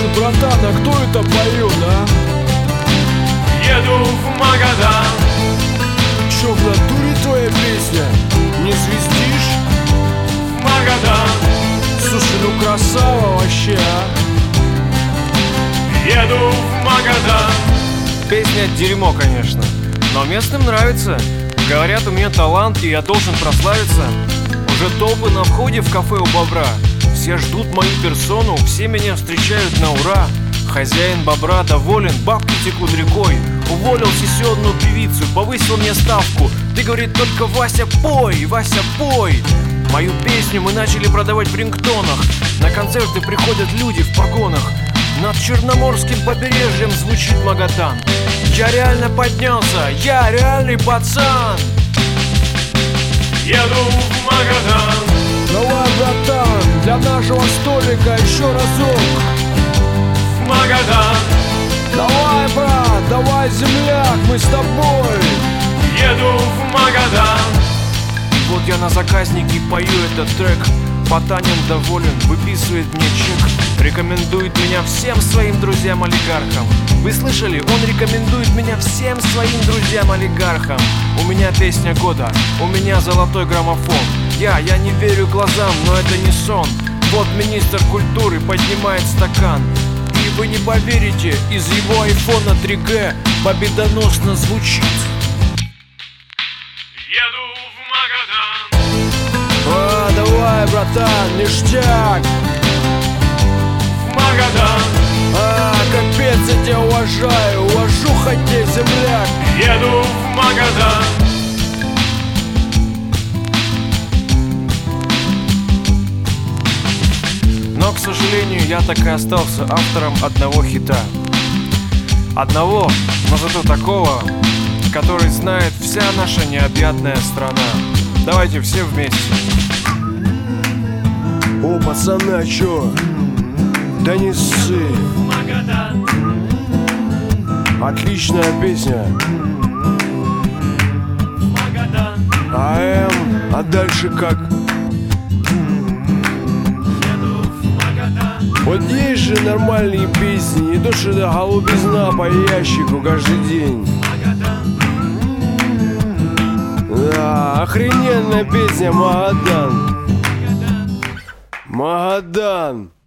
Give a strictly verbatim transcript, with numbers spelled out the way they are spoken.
братан, а кто это поет, а? Еду в Магадан. Чё, в натуре твоя песня? Не звездишь? В Магадан. Слушай, ну красава вообще, а? Еду в Магадан. Песня дерьмо, конечно, но местным нравится. Говорят, у меня талант, и я должен прославиться. Уже толпы на входе в кафе у Бобра. Все ждут мою персону, все меня встречают на ура. Хозяин Бобра доволен, бабки текут рекой. Уволил сессионную певицу, повысил мне ставку. Ты, говорит, только Вася пой, Вася пой. Мою песню мы начали продавать в рингтонах. На концерты приходят люди в погонах. Над Черноморским побережьем звучит Магадан. Я реально поднялся, я реальный пацан. Еду в Магадан. Давай, братан, для нашего столика еще разок. В Магадан. Давай, брат, давай, земляк, мы с тобой. Еду в Магадан. Вот я на заказнике пою этот трек. Потанин доволен, выписывает мне чек. Рекомендует меня всем своим друзьям-олигархам. Вы слышали? Он рекомендует меня всем своим друзьям-олигархам. У меня песня года, у меня золотой граммофон. Я, я не верю глазам, но это не сон. Вот министр культуры поднимает стакан. И вы не поверите, из его айфона три джи победоносно звучит. Еду в Магадан. А, давай, братан, ништяк. В Магадан. А, капец, я тебя уважаю, уважуха тебе, земляк. Еду в Магадан. Но, к сожалению, я так и остался автором одного хита. Одного, но зато такого, который знает вся наша необъятная страна. Давайте все вместе. О, пацаны, а чё? Да не ссы. Магадан. Отличная песня. Магадан. АМ, а дальше как? Еду в Магадан. Вот есть же нормальные песни, не то что это голубизна по ящику каждый день. Да, охрененная песня, Магадан. Магадан.